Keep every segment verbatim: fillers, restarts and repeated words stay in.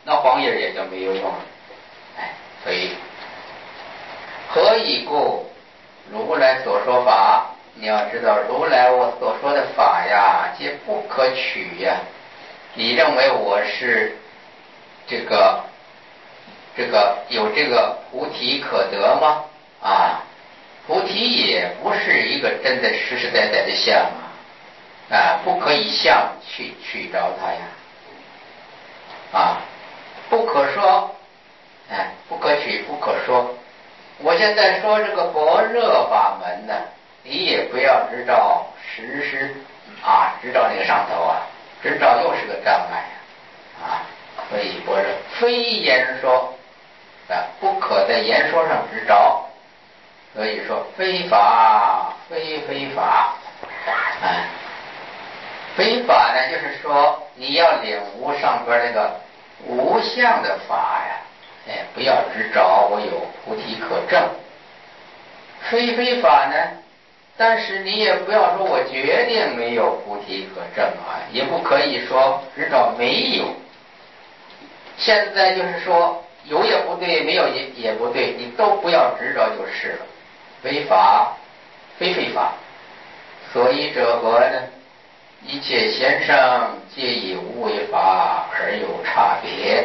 那黄叶也就没有用了。哎，所以何以故？如来所说法，你要知道，如来我所说的法呀，皆不可取呀。你认为我是这个这个有这个菩提可得吗？啊，菩提也不是一个真的实实在在的相啊，啊，不可以相去去着它呀，啊，不可说，哎，不可取，不可说。我现在说这个般若法门呢，你也不要执照实施啊，执照那个上头啊，执照又是个障碍呀，啊，所以般若非言说啊，不可在言说上执着，所以说非法非非法，哎，非法呢，就是说你要领悟上边那个无相的法呀。哎，不要执着我有菩提可证，非非法呢，但是你也不要说我决定没有菩提可证啊，也不可以说执着没有。现在就是说有也不对，没有也也不对，你都不要执着就是了。非法非非法，所以者何呢？一切贤圣皆以无为法而有差别。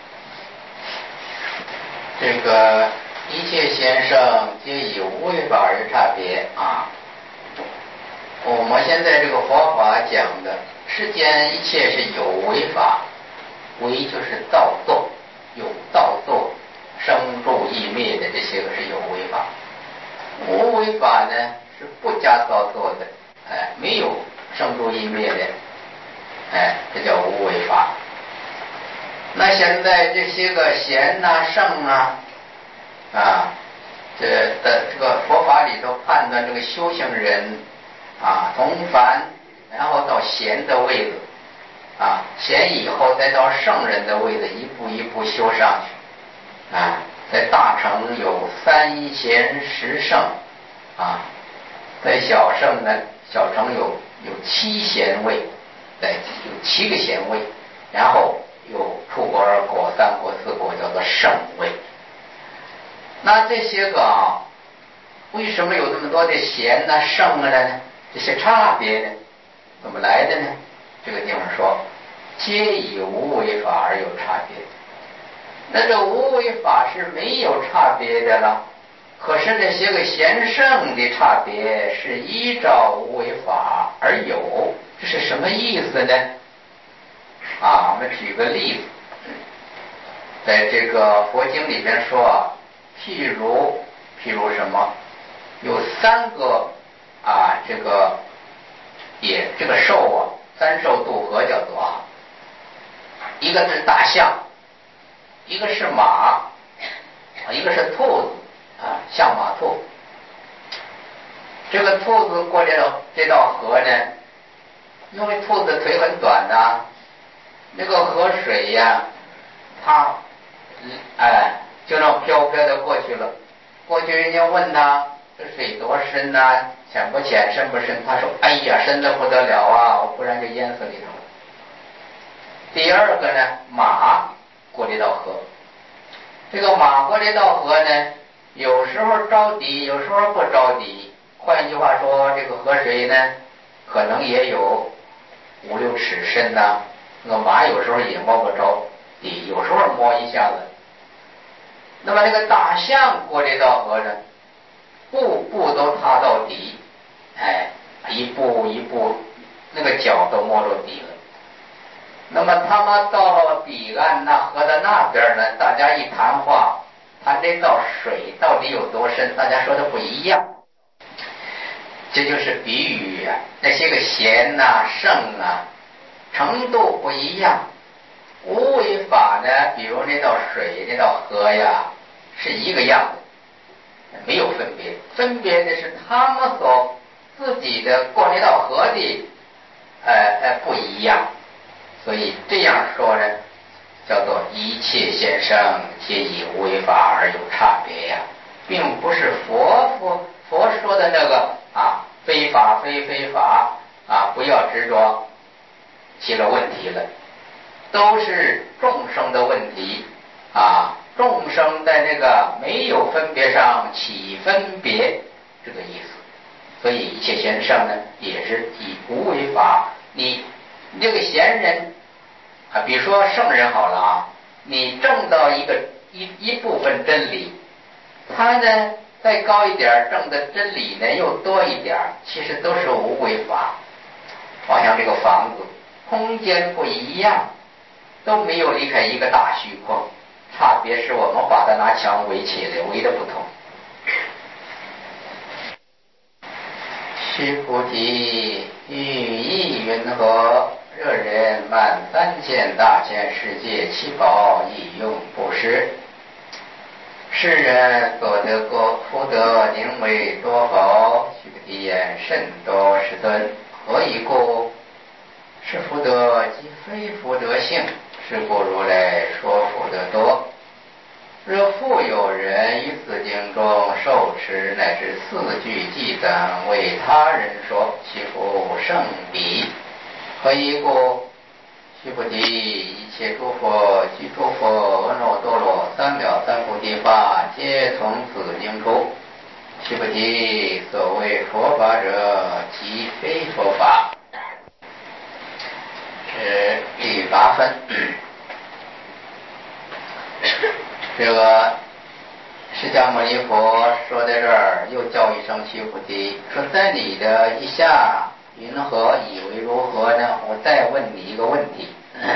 这个一切贤圣皆以无为法而差别啊！我们现在这个佛法讲的，世间一切是有为法，为就是造作，有造作，生住异灭的这些个是有为法。无为法呢是不加造作的，哎，没有生住异灭的，哎，这叫无为法。那现在这些个贤呐、圣啊，啊，这的这个佛法里头判断这个修行人啊，从凡然后到贤的位置，啊，贤以后再到圣人的位置，一步一步修上去，啊，在大乘有三贤十圣，啊，在小乘呢，小乘有有七贤位，在有七个贤位，然后有初果、二果、三果、四果，叫做圣位。那这些个啊，为什么有这么多的贤呢、圣啊呢？这些差别呢，怎么来的呢？这个地方说，皆以无为法而有差别。那这无为法是没有差别的了，可是那些个贤圣的差别是依照无为法而有，这是什么意思呢？啊，我们举个例子，在这个佛经里边说啊，譬如譬如什么，有三个啊，这个也这个兽啊，三兽渡河叫做啊，一个是大象，一个是马，一个是兔子啊，象马兔。这个兔子过这道这道河呢，因为兔子腿很短呐、啊，那个河水呀，它哎就那么飘飘的过去了。过去人家问他这水多深呐、啊，浅不浅，深不深？他说：“哎呀，深的不得了啊，我不然就淹死里头了。”第二个呢，马过这道河，这个马过这道河呢，有时候着底，有时候不着底。换句话说，这个河水呢，可能也有五六尺深呐、啊。那个马有时候也摸不着底，有时候摸一下子。那么这个大象过这道河呢，步步都踏到底，哎，一步一步，那个脚都摸着底了。那么他们到了彼岸那河的那边呢，大家一谈话，谈这道水到底有多深，大家说的不一样。这就是比喻啊，那些个贤啊、圣啊，程度不一样。无为法呢，比如那道水、那道河呀，是一个样子，没有分别。分别的是他们所自己的过那道河的，呃呃不一样。所以这样说呢，叫做一切先生皆以无为法而有差别呀，并不是佛佛佛说的那个啊非法非非法啊，不要执着，起了问题了，都是众生的问题。 分别上起分别这个意思。所以一切贤圣呢，也是以无为法。你你这个贤人啊，比如说圣人好了啊，你证到一个一一部分真理，他呢再高一点，证的真理呢又多一点，其实都是无为法。好像这个房子空间不一样，都没有离开一个大虚空，差别是我们把它拿墙围起来，围的不同。须菩提，欲意云何？热人满三千大千世界七宝，以用布施。世人所得过福德，宁为多否？须菩提言：甚多世尊。何以故？是福德即非福德性，是故如来说福德多。若复有人于此经中受持乃至四句偈等，为他人说，其福胜彼。何以故？须菩提，一切诸佛及诸佛阿耨多罗三藐三菩提法，皆从此经出。须菩提，所谓佛法者，即非佛法。是第八分。这个释迦牟尼佛说在这儿，又叫一声须菩提，说在你的意下云何，以为如何呢？我再问你一个问题。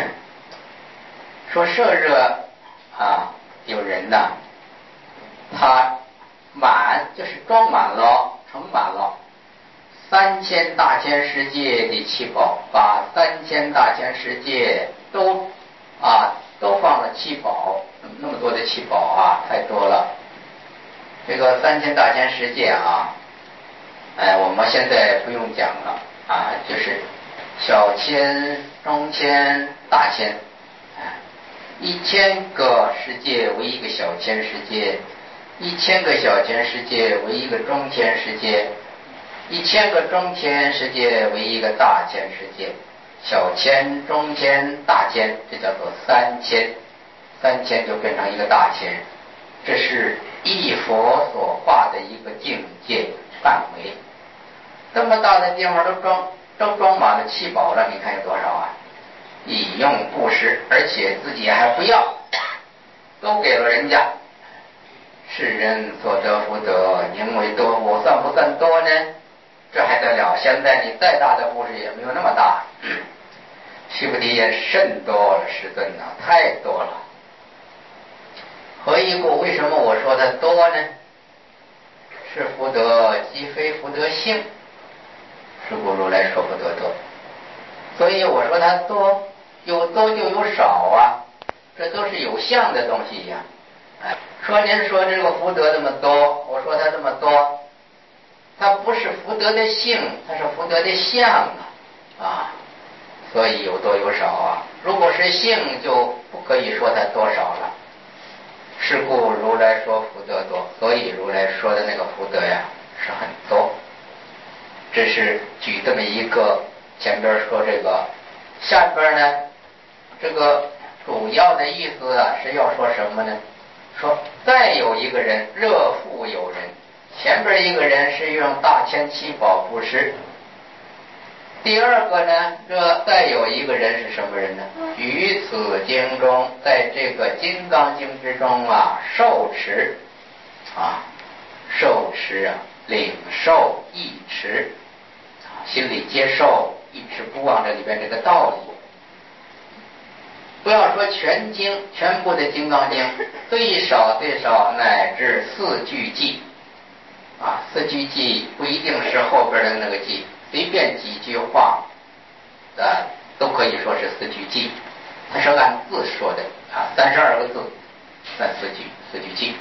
说设热啊，有人呢，他满就是装满了，盛满了三千大千世界的七宝，把三千大千世界都啊都放了七宝，那么多的七宝啊，太多了。这个三千大千世界啊，哎，我们现在不用讲了啊，就是小千、中千、大千，哎，一千个世界为一个小千世界，一千个小千世界为一个中千世界，一千个中千世界为一个大千世界，小千、中千、大千，这叫做三千，三千就变成一个大千，这是一佛所画的一个境界范围。这么大的地方都装都装满了七宝了，你看有多少啊？以用布施，而且自己还不要，都给了人家。世人所得福德，宁为多？我算不算多呢？这还得了？现在你再大的布施也没有那么大。须菩提也甚多了，世尊啊，太多了。何以故？为什么我说它多呢？是福德即非福德性，是故如来说福德多。所以我说它多，有多就有少啊，这都是有相的东西呀、啊。哎，说您说这个福德这么多，我说它这么多，它不是福德的性，它是福德的相啊啊，所以有多有少啊。如果是性，就不可以说它多少了。是故如来说福德多，所以如来说的那个福德呀是很多。这是举这么一个，前边说这个，下边呢，这个主要的意思啊是要说什么呢？说再有一个人，热复有人，前边一个人是用大千七宝布施。第二个呢，这再有一个人是什么人呢？于此经中，在这个金刚经之中啊，受持啊，受持啊，领受意持啊，心里接受，一直不忘这里边这个道理。不要说全经，全部的金刚经，最少最少乃至四句偈啊，四句偈不一定是后边的那个偈，随便几句话，呃，都可以说是四句偈。它是按字说的啊，三十二个字，算四句，四句偈。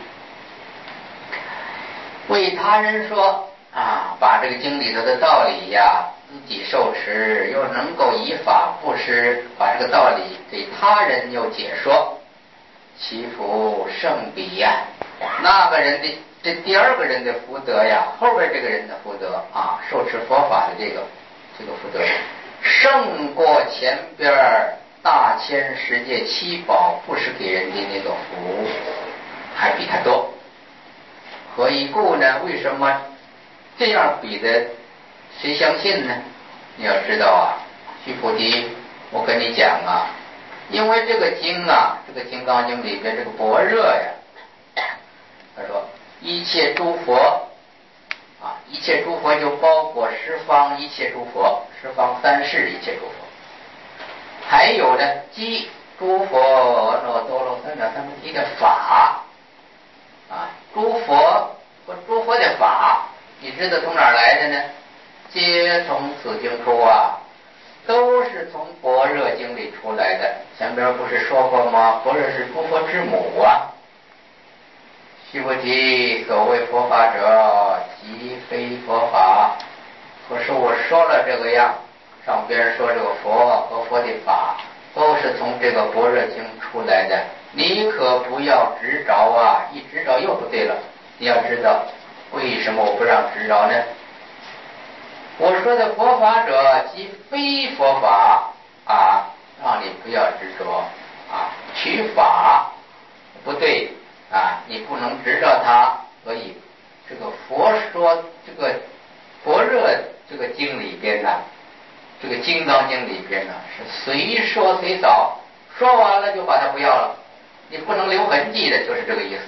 为他人说啊，把这个经里头的道理呀，自己受持，又能够以法布施，把这个道理给他人又解说，其福胜彼呀。那个人的这第二个人的福德呀，后边这个人的福德啊，受持佛法的这个这个福德，胜过前边大千世界七宝布施给人的那个福，还比他多。 何以故呢？为什么这样比的谁相信呢？你要知道啊，须菩提，我跟你讲啊，因为这个经啊，这个《金刚经》里边这个般若呀，他说一切诸佛啊，一切诸佛就包括十方一切诸佛，十方三世一切诸佛，还有呢，即诸佛阿耨多罗三藐三菩提的法啊，诸佛和诸佛的法，你知道从哪儿来的呢？皆从此经出啊，都是从般若经里出来的。前边不是说过吗？般若是诸佛之母啊。须菩提，所谓佛法者，即非佛法。可是我说了这个样，上边说这个佛和佛的法都是从这个般若经出来的，你可不要执着啊！一执着又不对了。你要知道为什么我不让执着呢？我说的佛法者即非佛法啊，让你不要执着啊，取法不对啊，你不能执着它。所以这个佛说这个般若这个经里边呢，这个金刚经里边呢是随说随扫，说完了就把它不要了，你不能留痕迹的，就是这个意思。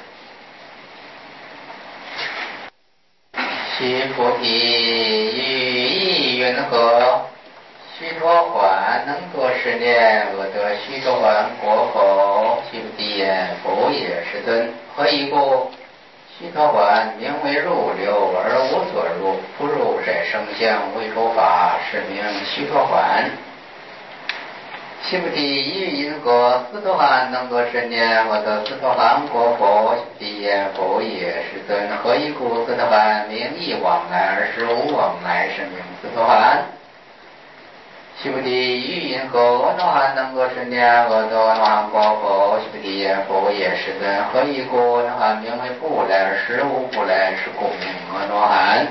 须菩提，语意云何？须陀洹能作是念，我得须陀洹果否？须菩提言：否也，世尊。何以故？须陀洹名为入流而无所入，不入甚生相，为诸法，是名须陀洹。须菩提，于因果，斯陀含能作是念，我得斯陀含果否？须菩提言：否也，世尊。何以故？斯陀含名亦往来，而实无往来，是名斯陀含。须菩提，于因何？阿耨含能作是念，我得阿耨含果否？须菩提言：否也，世尊。何以故？阿耨含名为不来，而实无不来，是故名阿耨含。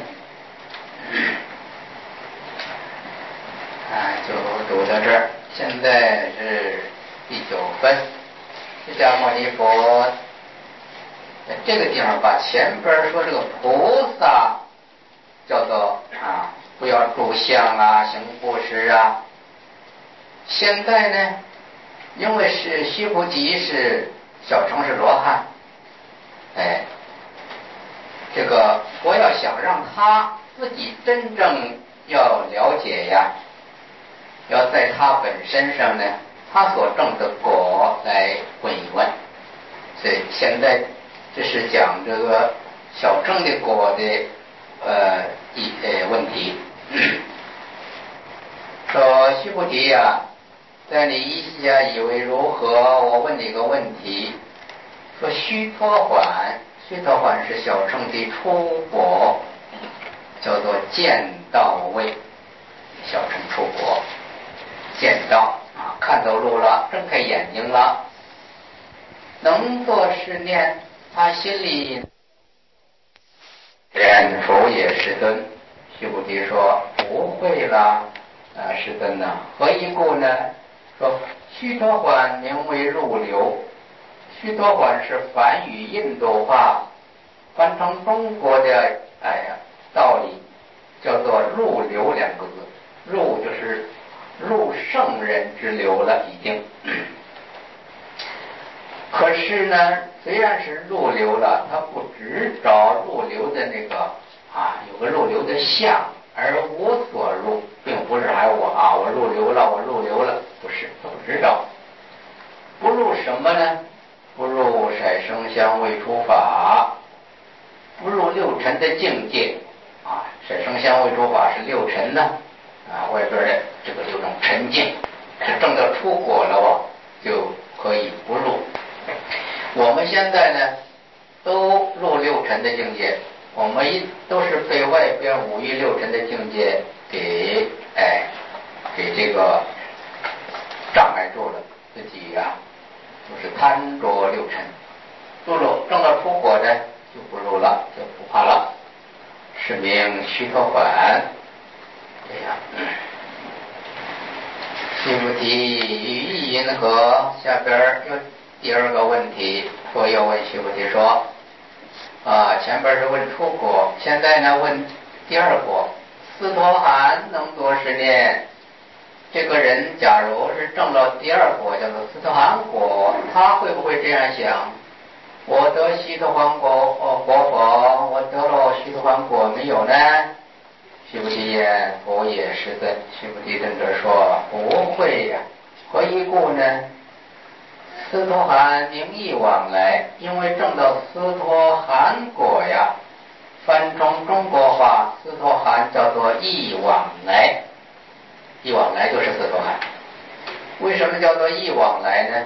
啊，就读到这儿。现在是第九分，释迦牟尼佛在这个地方把前边说这个菩萨叫做啊，不要住相啊，行布施啊。现在呢，因为是须菩提是小乘是罗汉，哎，这个我要想让他自己真正要了解呀，要在他本身上呢，他所证的果来问一问。所以现在这是讲这个小乘的果的呃一呃问题。说须菩提呀、啊，在你意下以为如何？我问你个问题。说须陀洹，须陀洹是小乘的出果，叫做见道位，小乘出果。见到啊，看到路了，睁开眼睛了，能作是念，他心里念否也，世尊。须菩提说：不会了，啊，世尊呐、啊，何以故呢？说须陀洹名为入流，须陀洹是梵语印度话，翻成中国的哎呀道理叫做入流两个字，入就是入圣人之流了，已经。可是呢，虽然是入流了，他不只找入流的那个啊，有个入流的相，而无所入，并不是还我啊，我入流了，我入流了，不是，他不知道。不入什么呢？不入色声香味触法，不入六尘的境界啊，色声香味触法是六尘呢。啊，外边的这个六种沉静，是正到出果了哦，就可以不入。我们现在呢，都入六尘的境界，我们一都是被外边五欲六尘的境界给哎给这个障碍住了，自己呀、啊、就是贪着六尘，入入正到出果呢就不入了，就不怕了，是名须陀洹。这样，须菩提，语意因何？下边又第二个问题，佛又问须菩提说： 啊，前边是问出国，现在呢问第二国，斯陀含能多十年。这个人假如是证了第二果，叫做斯陀含果，他会不会这样想？我得须陀洹果哦果否？我得了须陀洹果没有呢？须菩提言：佛也是的。须菩提尊者说：不会呀、啊。何以故呢？斯陀含名义往来，因为证到斯陀含果呀，翻成中国话，斯陀含叫做义往来。义往来就是斯陀含。为什么叫做义往来呢？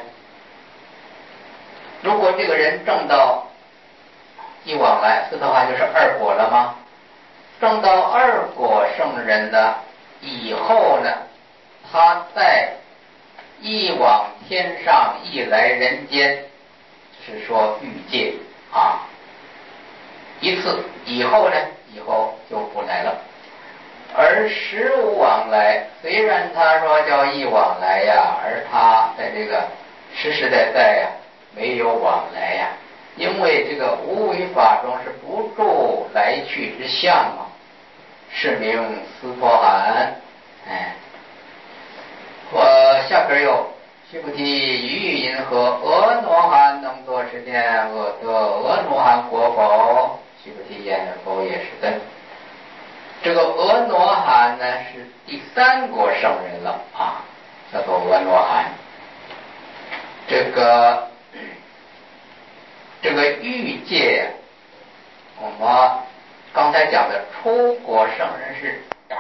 如果这个人证到义往来，斯陀含就是二果了吗？证到二果圣人呢以后呢，他在义往天上，义来人间，是说欲界啊。一次以后呢，以后就不来了。而实无往来，虽然他说叫义往来呀，而他在这个实实在在呀没有往来呀，因为这个无为法中是不住来去之相嘛，是名斯陀含。哎，我下边有须菩提，于因何阿罗汉能多十年阿得阿罗汉果否？须菩提言：否也是的。这个阿罗汉呢是第三国圣人了啊，叫做阿罗汉。这个这个欲界，我们刚才讲的出国圣人是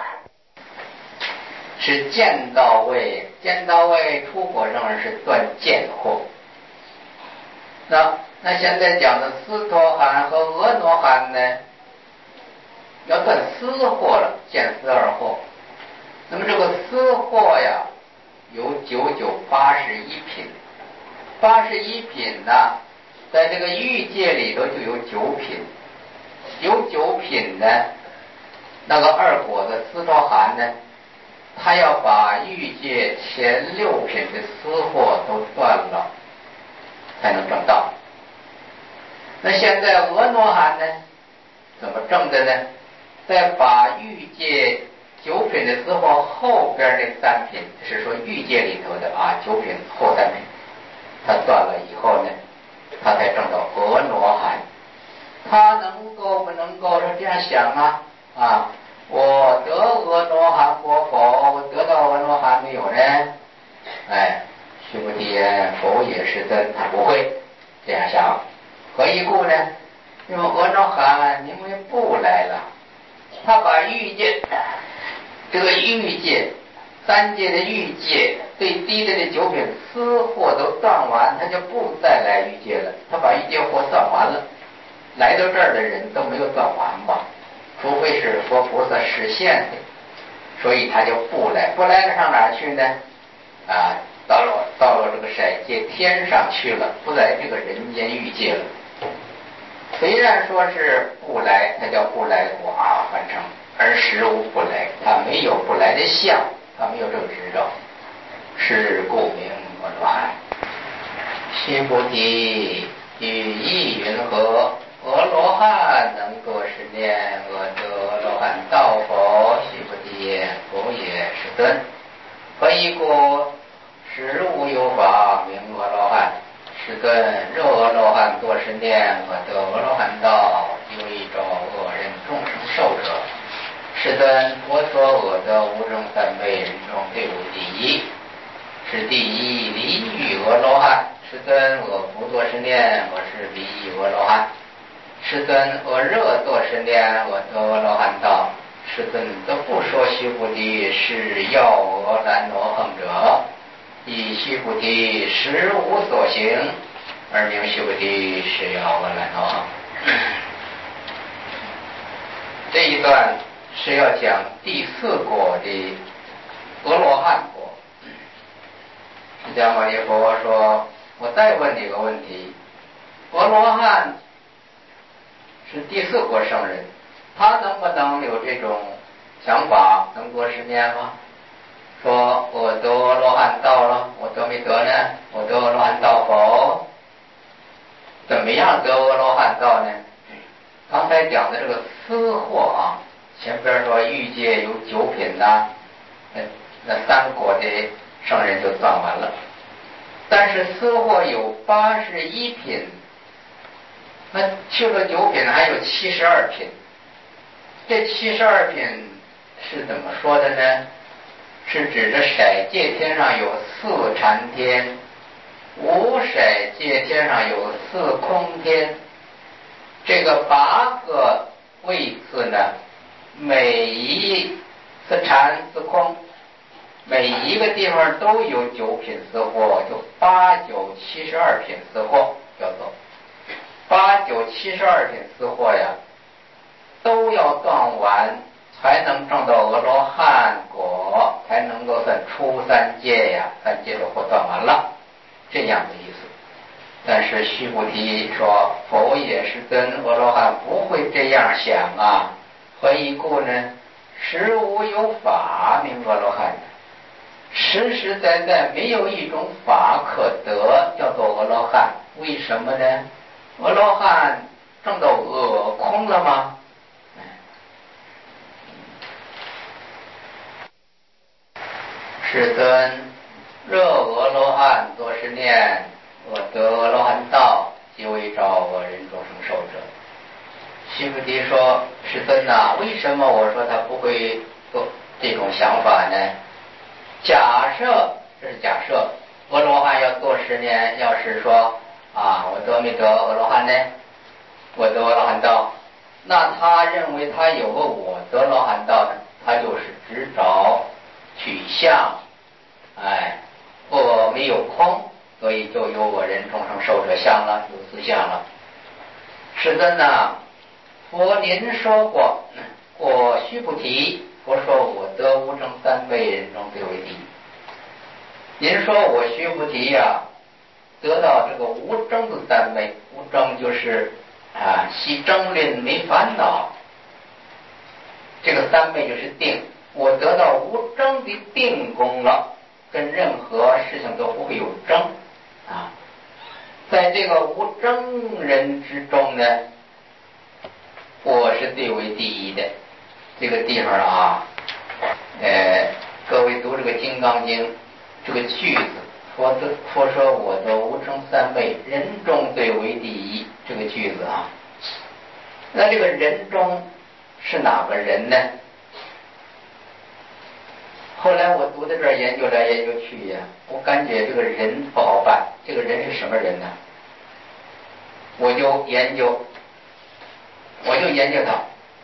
是见到位，见到位出国圣人是断见惑。那那现在讲的斯陀含和阿罗汉呢？要断私惑了，见思二惑。那么这个私惑呀，有九九八十一品，八十一品呢，在这个欲界里头就有九品，有九品呢，那个二果的斯陀含呢，他要把欲界前六品的私惑都断了，才能证道。那现在阿罗汉呢，怎么证的呢？再把欲界九品的私惑后边那三品，是说欲界里头的啊九品后三品，他断了以后呢，他才证到阿罗汉。他能够不能够是这样想啊？啊，我得阿罗汉果否？我得到阿罗汉没有呢？哎，须菩提言：否也是的。他不会这样想。何以故呢？因为阿罗汉因为不来了。他把欲界，这个欲界三界的欲界最低的这九品私惑都断完，他就不再来欲界了。他把欲界惑断完了，来到这儿的人都没有断完吧？除非是佛菩萨实现的，所以他就不来。不来了上哪儿去呢？啊，到了到了这个色界天上去了，不在这个人间欲界了。虽然说是不来，他叫不来果啊，反正而实无不来，他没有不来的相，他没有这个执照，是故名阿罗汉。须菩提，语意云何？阿罗汉能多十念，阿得阿罗汉道否？须菩提言：否也是尊。何以故？实无有法名阿罗汉。是尊，若阿罗汉多十念，阿得阿罗汉道，有一种恶人众生受者。是尊，佛所阿得无中三昧人中最无第一。是第一离欲阿罗汉。是尊，我不多十念，我是离欲阿罗汉。是尊，我热多十念，我得阿罗汉道。是尊，都不说须菩提是要阿兰罗汉者。以须菩提实无所行，而名须菩提是要阿兰罗汉。这一段是要讲第四果的阿罗汉果。释迦牟尼佛说：“我再问你个问题，阿罗汉是第四果圣人，他能不能有这种想法，能多十念吗？说我得阿罗汉道了，我得没得呢？我得阿罗汉道否？怎么样得阿罗汉道呢？ 刚才讲的这个私货啊，前边说欲界有九品呐，那那三国的圣人就断完了。但是私货有八十一品，那去了九品还有七十二品。这七十二品是怎么说的呢？是指着色界天上有四禅天，无色界天上有四空天。这个八个位次呢，每一次禅次空，每一个地方都有九品私货，就八九七十二品私货，叫做八九七十二品私货呀，都要断完，才能证到阿罗汉果，才能够算出三界呀，三界的货断完了，这样的意思。但是须菩提说，佛也是真，阿罗汉不会这样想啊。何以故呢？实无有法名阿罗汉，实实在在没有一种法可得，叫做阿罗汉。为什么呢？阿罗汉证到恶空了吗？世尊，若阿罗汉多是念，我得阿罗汉道，即为照我人众生受者。须菩提说，世尊啊，为什么我说他不会做这种想法呢？假设，这是假设，阿罗汉要做十年，要是说啊，我得没得阿罗汉呢？我得阿罗汉道，那他认为他有个我得阿罗汉道呢，他就是只找取相，哎，我没有空，所以就有我人众生受者相了，有四相了。世尊呐，佛您说过，过须菩提，佛说我得无争三昧人中最为第一。您说我须菩提呀、啊，得到这个无争的三昧，无争就是啊，息争论没烦恼，这个三昧就是定。我得到无争的定功了，跟任何事情都不会有争啊。在这个无争人之中呢，我是最为第一的。这个地方啊，呃，各位读这个《金刚经》这个句子，佛得佛说我得无争三昧，人中最为第一，这个句子啊，那这个人中是哪个人呢？后来我读到这儿，研究来研究去呀，我感觉这个人不好办。这个人是什么人呢？我就研究，我就研究他。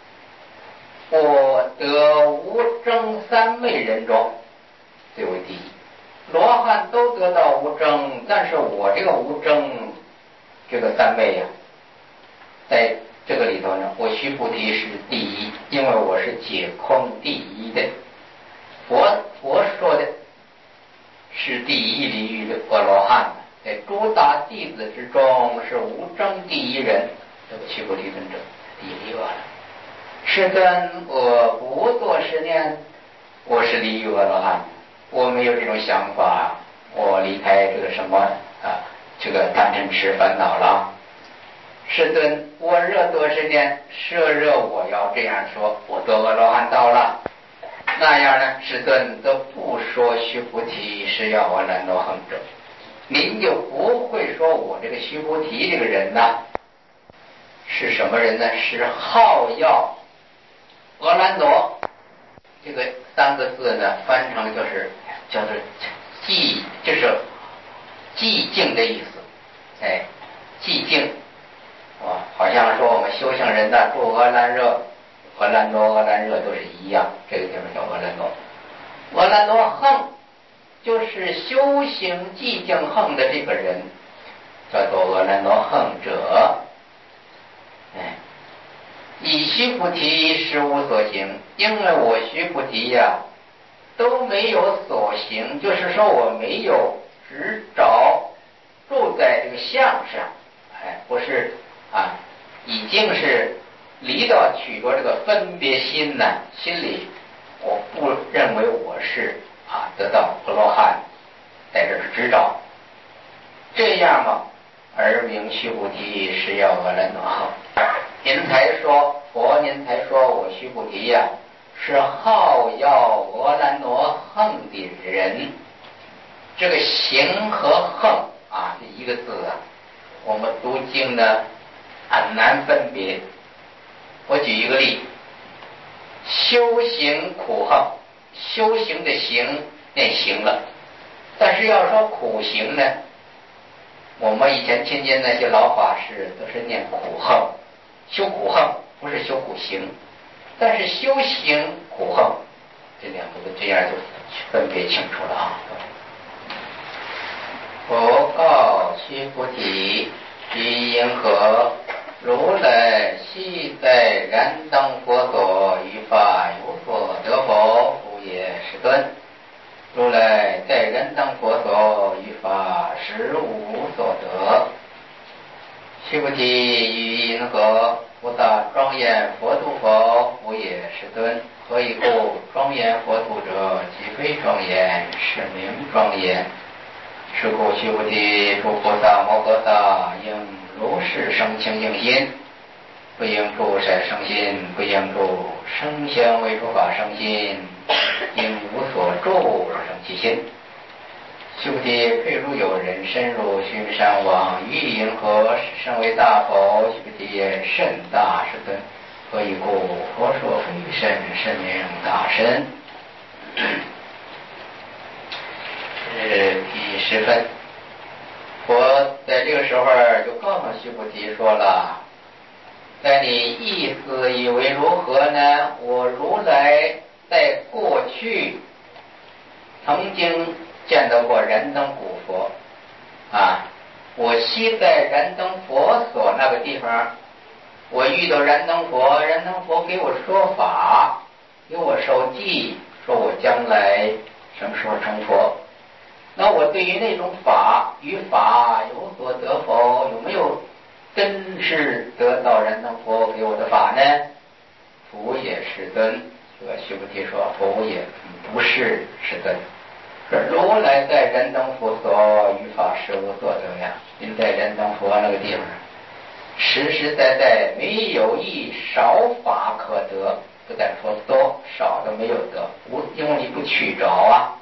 我得无争三昧人中最为第一。罗汉都得到无争，但是我这个无争这个三昧呀、啊，在这个里头呢，我须菩提是第一，因为我是解空第一的。佛佛说的是第一领域的阿罗汉，在诸大弟子之中是无争第一人，这个须菩提尊者第一个了。是跟我不做实念，我是离于阿罗汉，我没有这种想法，我离开这个什么啊，这个贪嗔痴烦恼了。是跟我热多实念，摄热我要这样说，我得阿罗汉道了。那样呢，世尊都不说须菩提是要阿兰罗恒者，您就不会说我这个须菩提这个人呢是什么人呢？是好要阿兰罗，这个三个字呢翻成就是叫做寂，就是寂静的意思。哎，寂静啊，好像说我们修行人呢住阿兰若。阿兰多、阿兰热都是一样，这个地方叫阿兰多。阿兰多横就是修行寂静横的这个人，叫做阿兰多横者。哎，以须菩提实无所行，因为我须菩提呀、啊、都没有所行，就是说我没有只找住在这个相上，哎，不是啊，已经是。离到取着这个分别心呢，心里我不认为我是啊得到阿罗汉，在这是执照，这样嘛，而名须菩提是要阿兰罗汉。 您才说佛，您才说我须菩提呀、啊，是好要阿兰罗横的人。这个行和横啊，这一个字啊，我们读经呢很难分别。我举一个例，修行苦横，修行的行念行了，但是要说苦行呢，我们以前亲近那些老法师都是念苦横，修苦横不是修苦行，但是修行苦横这两个都这样就分别清楚了啊。佛告须菩提，于因何如来昔在燃灯佛所于法有所得否？复也世尊。如来在燃灯佛所于法实无所得。须菩提，于因何菩萨庄严佛度否？复也世尊。何以故？庄严佛度者，即非庄严，是名庄严。是故须菩提，诸菩萨摩诃萨应如是生清净心，不应住色生心，不应住声香味触法生心，应无所住而生其心。须菩提，譬如有人深入须弥山王，于因何使身为大否？须菩提言：甚大，世尊。何以故？佛说非身，是名大身。是第十分，佛在这个时候就告诉须菩提说了，在你意思以为如何呢？我如来在过去曾经见到过燃灯古佛啊，我昔在燃灯佛所那个地方，我遇到燃灯佛，燃灯佛给我说法，给我授记，说我将来什么时候成佛。那我对于那种法与法有所得否？有没有真是得到燃灯佛给我的法呢？佛也世尊。这个须菩提说：佛也不是世尊。说如来在燃灯佛所于法实无所得呀。您在燃灯佛那个地方，实实在在没有一少法可得，不但说多，少都没有得，无，因为你不去找啊。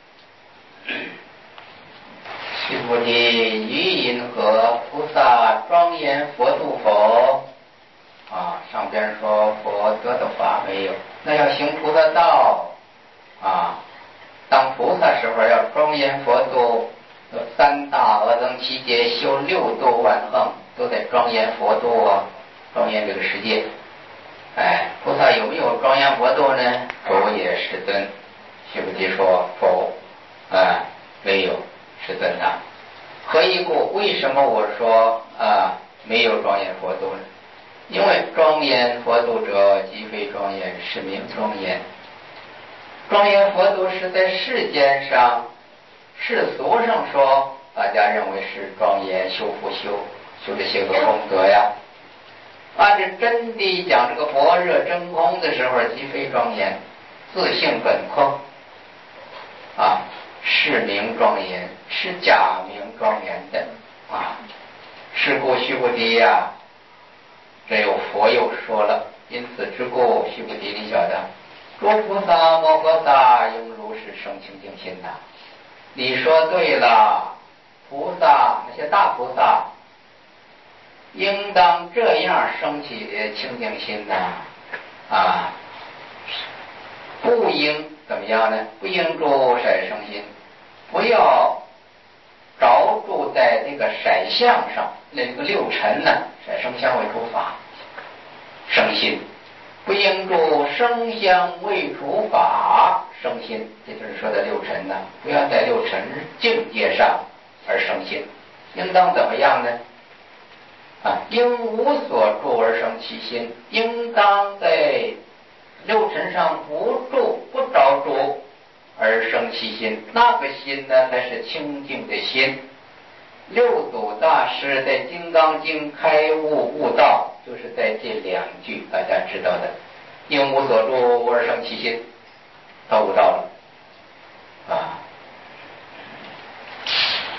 须菩提，于因何菩萨庄严佛度否？啊，上边说佛得的法没有，那要行菩萨道啊。当菩萨时候要庄严佛度，三大阿僧祇劫修六度万横，都在庄严佛度啊，庄严这个世界。哎，菩萨有没有庄严佛度呢？佛也世尊。须菩提说：否，啊，没有，世尊呐。何以故？为什么我说啊没有庄严佛度呢？因为庄严佛度者，即非庄严，是名庄严。庄严佛度是在世间上世俗上说，大家认为是庄严，修复修修这些个功德呀。按照真谛讲这个般若真空的时候，即非庄严，自性本空啊，是名庄严，是假名庄严的啊。是故须菩提呀、啊，这有佛又说了，因此之故，须菩提，你晓得，诸菩萨摩诃萨应如是生清净心呐。你说对了，菩萨那些大菩萨应当这样升起的清净心呐啊，不应怎么样呢？不应住色生心，不要着住在这个色相上，那个六尘呢，色声香味触法生心，不应住声香味触法生心，这就是说的六尘呢，不要在六尘境界上而生心，应当怎么样呢？啊，应无所住而生其心，应当在六尘上不住不着住而生其心，那个心呢才是清净的心。六祖大师在《金刚经》开悟悟道，就是在这两句大家知道的，应无所住而生其心，他悟道了啊。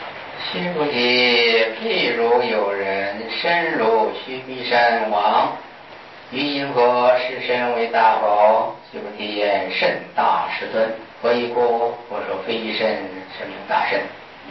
须菩提，譬如有人深入须弥山王， 于因何是身为大佛？须菩提言：甚大世尊。何以故？我说非一身，是名大身。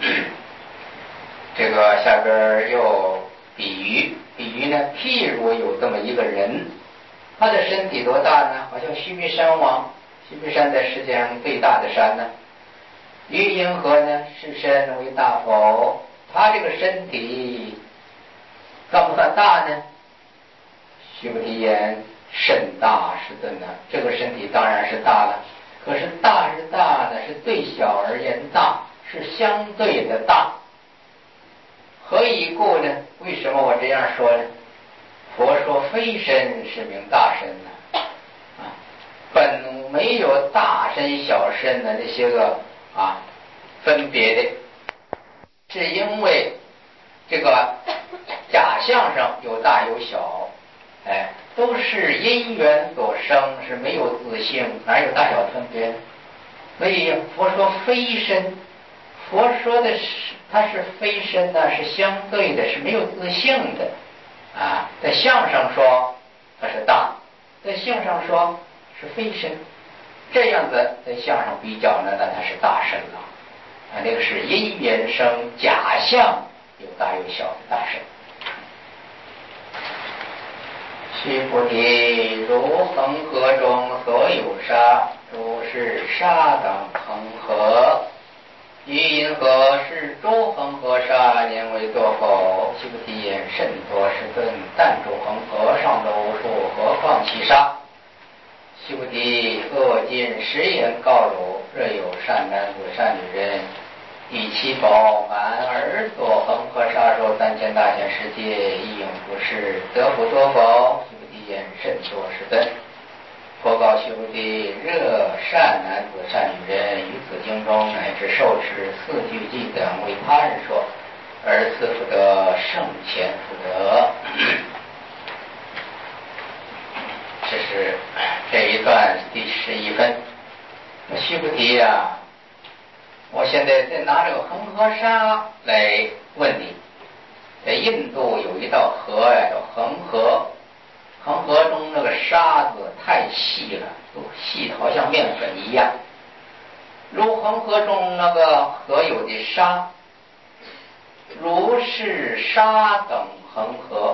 这个下边又比喻，比喻呢，譬如有这么一个人，他的身体多大呢？好像须弥山王，须弥山在世界上最大的山呢。于因何呢？是身为大佛？他这个身体算不算大呢？须菩提言：甚大世尊呢。这个身体当然是大了，可是大是大呢，是对小而言大，是相对的大。何以故呢？为什么我这样说呢？佛说非身是名大身呢，啊，本没有大身小身的那些个啊分别的，是因为这个假象上有大有小，哎，都是因缘所生，是没有自性，哪有大小分别？所以佛说非身，佛说的是它是非身呢，是相对的，是没有自性的啊。在相上说它是大，在性上说是非身，这样子在相上比较呢，那它是大身了啊。那个是因缘生假象，有大有小的大身。须菩提，如恒河中所有沙，如是沙等恒河。于因何是诸恒河沙年为多否？须菩提言：甚多世尊。但诸恒河尚得无数，何况其沙？须菩提，恶今实言告汝：若有善男子善女人，以其饱满而所恒河沙数三千大千世界，亦永不是，得不多否？须菩提言：甚多世尊。佛告须菩提：热善男子善女人，于此经中乃至受持四句偈等为他人说，而此福德胜前福德。这是这一段第十一分。须菩提呀、啊，我现在再拿这个恒河沙来问你。在印度有一道河呀，叫恒河。恒河中那个沙子太细了，都细好像面粉一样。如恒河中那个河有的沙，如是沙等恒河。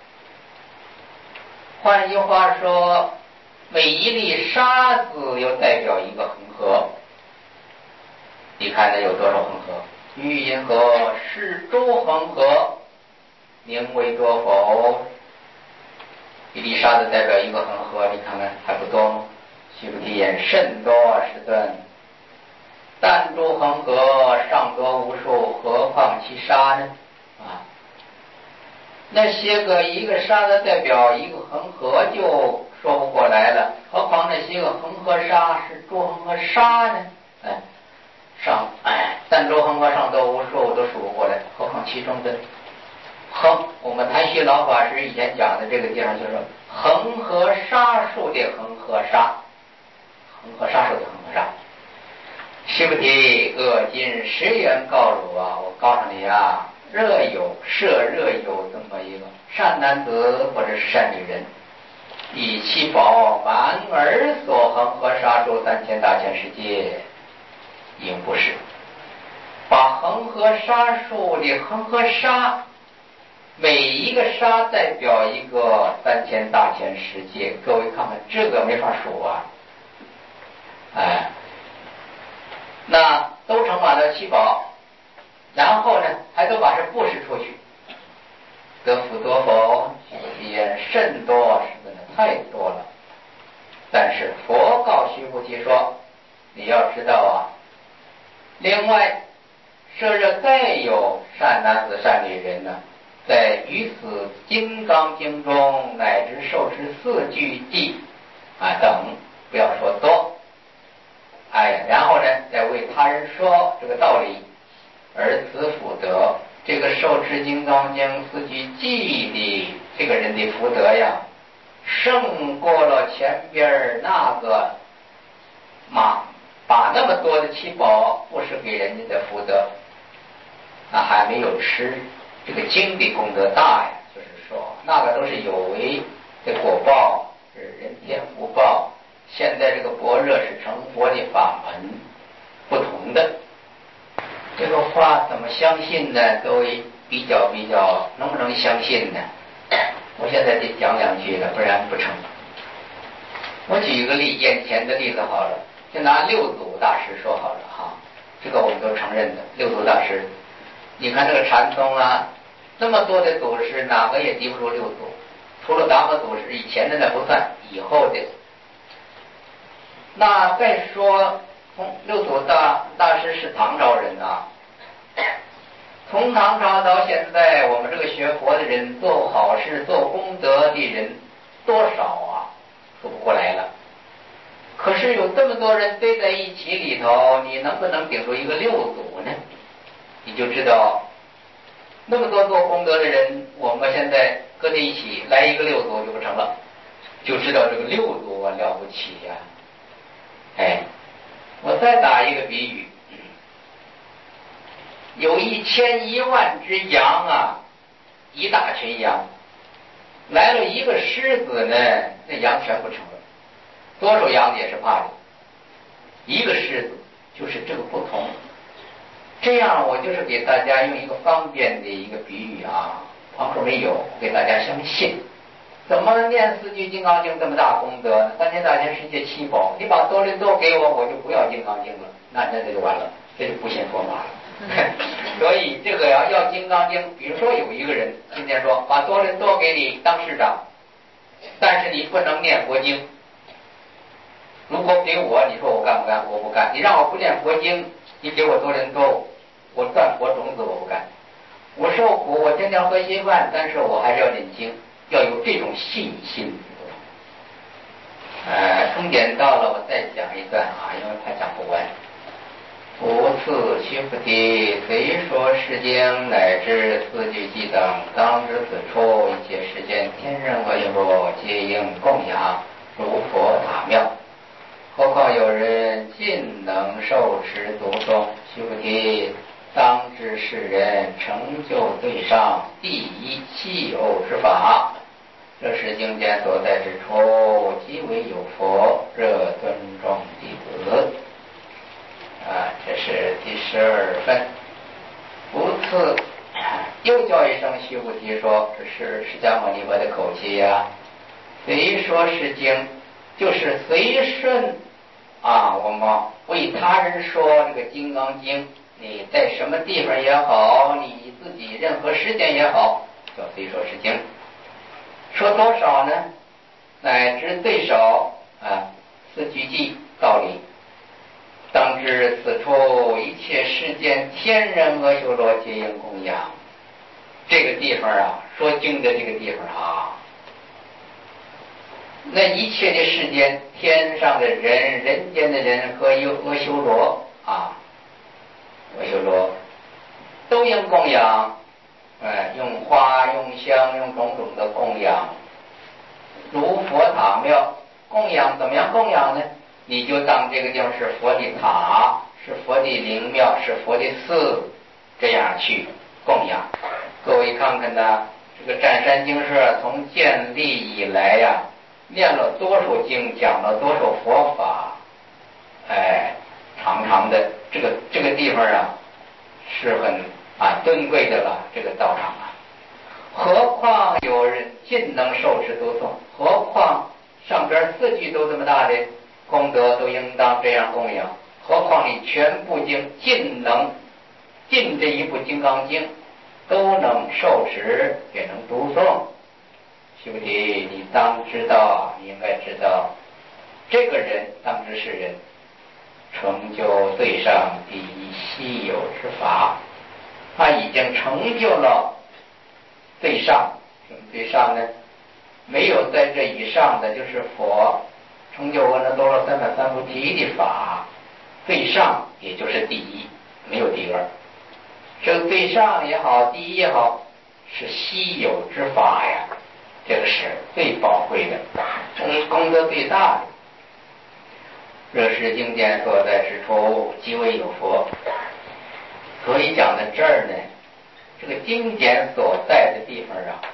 换句话说，每一粒沙子又代表一个恒河。你看那有多少恒河？于因何是诸恒河，名为多否？一粒沙子代表一个恒河，你看看还不多吗？须菩提言：甚多世尊。但诸恒河尚多无数，何况其沙呢？啊，那些个一个沙子代表一个恒河就说不过来了，何况那些个恒河沙是诸恒河沙呢？哎，上哎，但诸恒河尚多无数，我都数不过来，何况其中的恒，我们谭旭老法师以前讲的这个地方就是恒河沙数的恒河沙，恒河沙数的恒河沙。须菩提，恶今实言告汝啊，我告诉你啊，若有设若有这么一个善男子或者是善女人，以其饱满而所恒河沙数三千大千世界，应不是。把恒河沙数的恒河沙，每一个沙代表一个三千大千世界，各位看看这个没法数啊，哎，那都盛满了七宝，然后呢还都把这布施出去，得福多否？须菩提言：甚多，是真的太多了。但是佛告须菩提说，你要知道啊，另外设若再有善男子善女人呢，在于此金刚经中乃至受持四句偈啊等，不要说多，哎，然后呢再为他人说这个道理，而此福德，这个受持金刚经四句偈的这个人的福德呀，胜过了前边那个马把那么多的七宝布施给人家的福德，那还没有吃这个经的功德大呀。就是说那个都是有为这果报是人天福报，现在这个般若是成佛的法门，不同的。这个话怎么相信呢？各位比较比较，能不能相信呢？我现在得讲两句了，不然不成。我举一个例，眼前的例子好了，就拿六祖大师说好了哈，这个我们都承认的。六祖大师，你看这个禅宗啊，那么多的祖师，哪个也敌不住六祖。除了达摩祖师，以前的那不算，以后的。那再说，六祖大大师是唐朝人啊。从唐朝到现在，我们这个学佛的人、做好事、做功德的人多少啊，数不过来了。可是有这么多人堆在一起里头，你能不能顶住一个六祖呢？你就知道，那么多做功德的人，我们现在搁在一起，来一个六祖就不成了，就知道这个六祖啊了不起呀、啊！哎，我再打一个比喻。有一千一万只羊啊，一大群羊，来了一个狮子呢，那羊全不成了，多少羊也是怕的。一个狮子就是这个不同。这样我就是给大家用一个方便的一个比喻啊，旁说没有，给大家相信。怎么念四句金刚经这么大功德呢？三千大千世界七宝，你把多伦多给我，我就不要金刚经了，那那这就完了，这就不信佛法了。所以这个要要金刚经，比如说有一个人今天说把多伦多给你当市长，但是你不能念佛经。如果给我，你说我干不干？我不干。你让我不念佛经，你给我多伦多，我断佛种子我不干。我受苦，我天天喝稀饭，但是我还是要念经，要有这种信心。呃，终点到了，我再讲一段啊，因为怕讲不完。吾次须菩提，虽说世经乃至四句偈等，当知此处一切世间天人和有若，皆应供养，如佛塔庙。何况有人尽能受持读诵，须菩提，当知是人成就最上第一稀有之法。这是经典所在之处，即为有佛，热尊重弟子。啊，这是第十二分。无次又叫一声须菩提说，这是释迦牟尼佛的口气呀、啊。随说是经，就是随顺啊，我们为他人说这个金刚经，你在什么地方也好，你自己任何时间也好，叫随说是经。说多少呢？乃至最少啊四句偈道理。当知此处一切世间天人阿修罗皆应供养。这个地方啊，说经的这个地方啊，那一切的世间，天上的人、人间的人和阿修罗啊，阿修罗都应供养，呃，用花、用香、用种种的供养，如佛塔庙。供养怎么样供养呢？你就当这个地方是佛的塔，是佛的灵庙，是佛的寺，这样去供养。各位看看呢，这个占山经社从建立以来呀、啊，念了多少经，讲了多少佛法，哎，常常的这个这个地方啊，是很啊尊贵的了，这个道场啊。何况有人尽能受持读诵，何况上边四句都这么大的功德，都应当这样供养。何况你全部经尽能尽这一部金刚经都能受持，也能读诵。须菩提，你当知道，你应该知道，这个人当知是人成就最上第一稀有之法，他已经成就了最上。什么最上呢？没有在这以上的，就是佛成就完了多了三百三菩提的法，最上也就是第一，没有第二。这个最上也好，第一也好，是稀有之法呀，这个是最宝贵的，功功德最大的。这是经典所在之处，即为有佛。所以讲到这儿呢，这个经典所在的地方啊，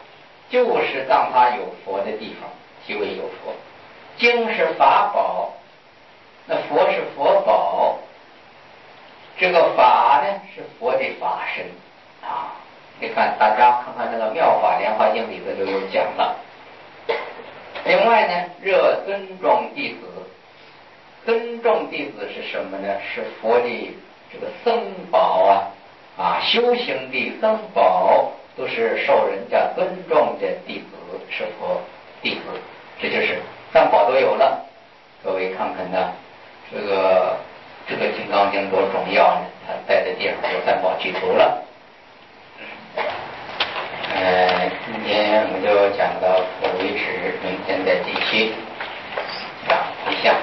就是当他有佛的地方，即为有佛。经是法宝，那佛是佛宝，这个法呢是佛的法身啊。你看，大家看看那个《妙法莲华经》里头就有讲了。另外呢，热尊重弟子，尊重弟子是什么呢？是佛的这个僧宝啊，啊，修行的僧宝都是受人家尊重的弟子，是佛弟子，这就是三宝都有了。各位看看呢，这个这个《金刚经》多重要呢，它在的地方有三宝具足了。呃，今天我们就讲到此为止，明天再继续讲一下。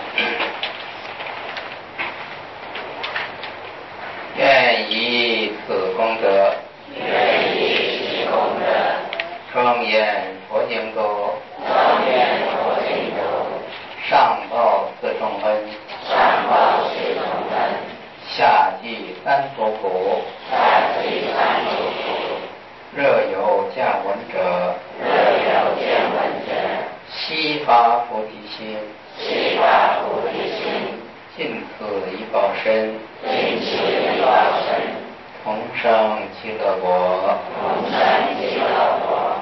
愿以此功德， 愿以此功德， 庄严佛净土， 庄严佛净土， 上报四重恩， 上报四重恩， 下济三途苦， 下济三途苦。 若有见闻者， 若有见闻者， 悉发菩提心， 悉发菩提心， 尽此一报身， 尽此一报身， 同生极乐国， 同生极乐国。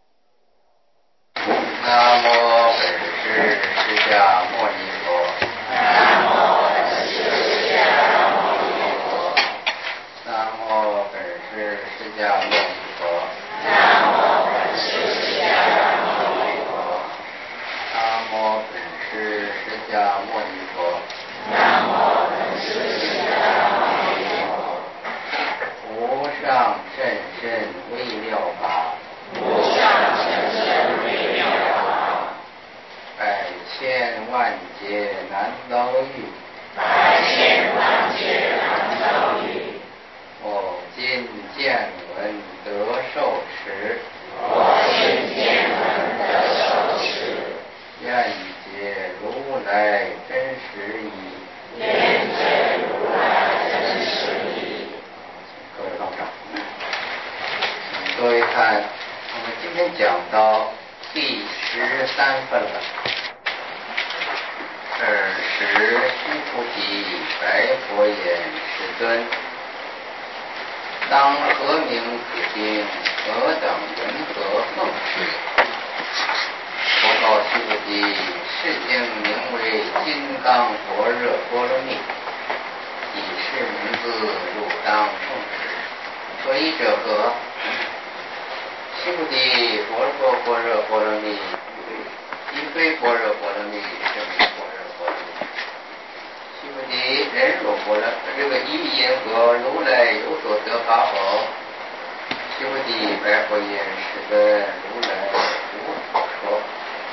南无本师释迦牟尼佛。 南无本师释迦牟尼佛。 南无本师释迦牟尼佛。 南无本师释迦牟尼佛。 南无本师释迦牟尼佛。 南无本师释迦牟尼佛。 无上甚深微妙法， 无上甚深微妙法， 百千万劫难遭遇。 百千万劫难遭遇。 我今见闻得受持， 我今见闻得受持， 愿以解如来真实义。 愿解如来真实义。 各位道长，各位看，我们今天讲到第十三分了。尔时须菩提白佛言：世尊，当何名此经？何等云何奉持？佛告须菩提：是经名为《金刚般若波罗蜜》，以是名字汝当奉持。所以者何？须菩提，佛说般若波罗蜜，即非般若波罗蜜，是名般若波罗蜜。须菩提，人若波罗，这个一因何如来有所得法宝？须菩提，白佛言：世尊，如来无所说。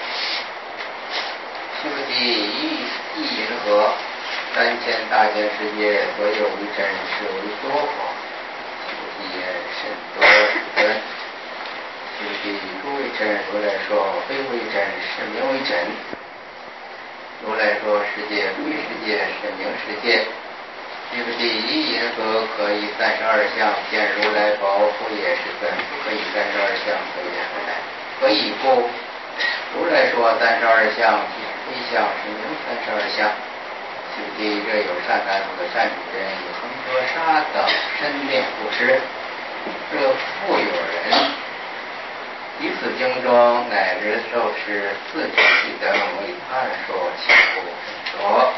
须菩提，一意因何？三千大千世界所有为真，是为多法。须菩提言：甚多，世尊。须菩提，诸为真，如来说非为真，是名为真。如来说世界非世界，是名世界。须菩提，一因何可以三十二相见如来宝福也？世尊，不可以三十二相可见如来。何以故？如来说三十二相，即是非相，是名三十二相。须菩提，这有善男子、善女人，以恒河沙等身念布施。这复有人于此经中乃至受持四句偈等，为他人说，其不甚说。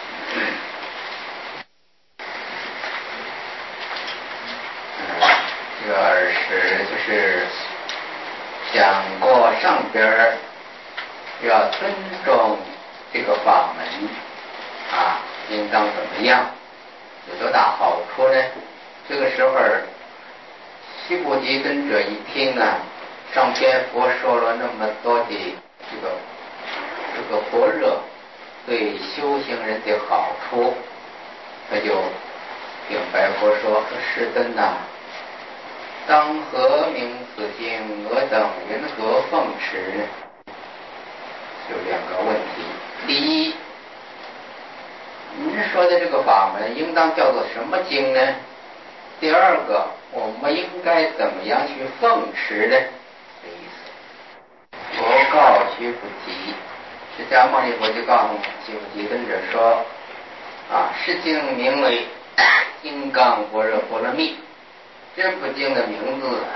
这个二十就是讲过上边要尊重这个法门啊，应当怎么样，有多大好处呢？这个时候须菩提尊者一听啊，上篇佛说了那么多的这个这个般若对修行人的好处，他就禀白佛说：世尊呐、啊，当何名此经？我等云何奉持呢？有两个问题。第一，您说的这个法门应当叫做什么经呢？第二个，我们应该怎么样去奉持呢？这意思。 须菩提。释迦牟尼佛就告诉须菩提尊者说啊，是经名为金刚般若波罗蜜。这部经的名字